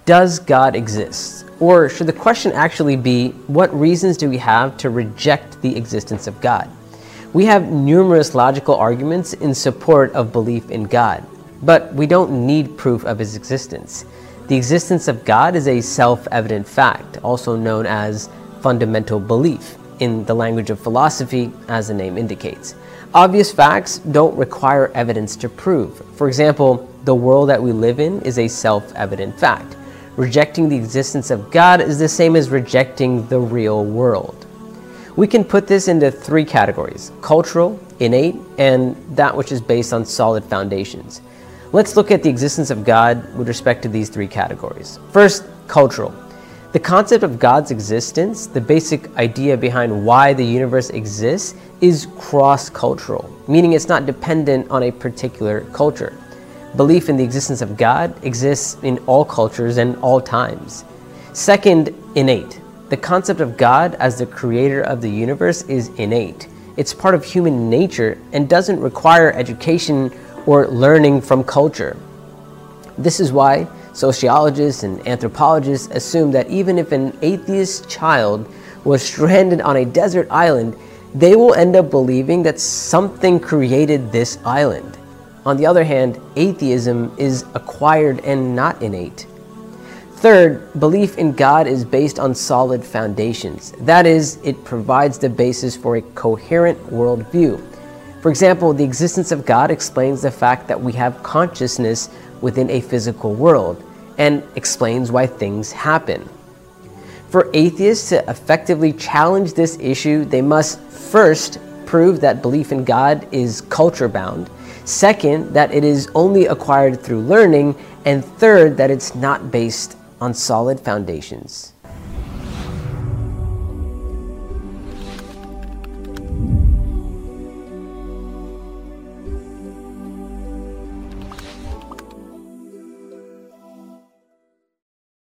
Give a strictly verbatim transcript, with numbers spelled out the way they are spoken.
does God exist? Or should the question actually be, what reasons do we have to reject the existence of God? We have numerous logical arguments in support of belief in God, but we don't need proof of his existence. The existence of God is a self-evident fact, also known as fundamental belief, in the language of philosophy, as the name indicates. Obvious facts don't require evidence to prove. For example, the world that we live in is a self-evident fact. Rejecting the existence of God is the same as rejecting the real world. We can put this into three categories: cultural, innate, and that which is based on solid foundations. Let's look at the existence of God with respect to these three categories. First, cultural. The concept of God's existence, the basic idea behind why the universe exists, is cross-cultural, meaning it's not dependent on a particular culture. Belief in the existence of God exists in all cultures and all times. Second, innate. The concept of God as the creator of the universe is innate. It's part of human nature and doesn't require education or learning from culture. This is why sociologists and anthropologists assume that even if an atheist child was stranded on a desert island, they will end up believing that something created this island. On the other hand, atheism is acquired and not innate. Third, belief in God is based on solid foundations. That is, it provides the basis for a coherent worldview. For example, the existence of God explains the fact that we have consciousness within a physical world and explains why things happen. For atheists to effectively challenge this issue, they must first prove that belief in God is culture-bound, second, that it is only acquired through learning, and third, that it's not based on solid foundations.